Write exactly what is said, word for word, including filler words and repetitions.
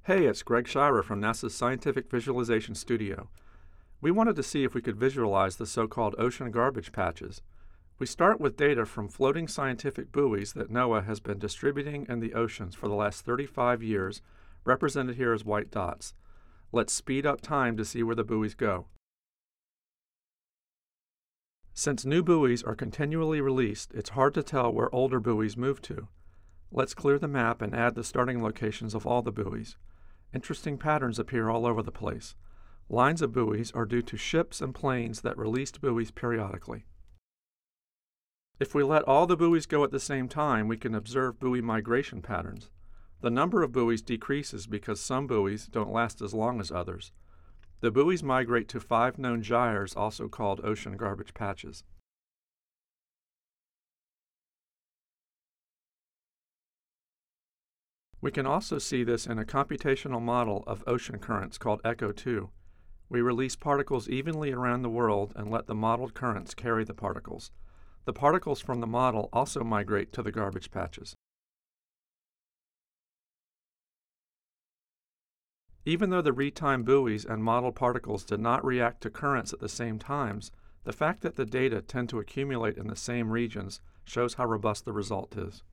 Hey, it's Greg Shirer from NASA's Scientific Visualization Studio. We wanted to see if we could visualize the so-called ocean garbage patches. We start with data from floating scientific buoys that NOAA has been distributing in the oceans for the last thirty-five years, represented here as white dots. Let's speed up time to see where the buoys go. Since new buoys are continually released, it's hard to tell where older buoys move to. Let's clear the map and add the starting locations of all the buoys. Interesting patterns appear all over the place. Lines of buoys are due to ships and planes that released buoys periodically. If we let all the buoys go at the same time, we can observe buoy migration patterns. The number of buoys decreases because some buoys don't last as long as others. The buoys migrate to five known gyres, also called ocean garbage patches. We can also see this in a computational model of ocean currents called ECHO two. We release particles evenly around the world and let the modeled currents carry the particles. The particles from the model also migrate to the garbage patches. Even though the retime buoys and modeled particles did not react to currents at the same times, the fact that the data tend to accumulate in the same regions shows how robust the result is.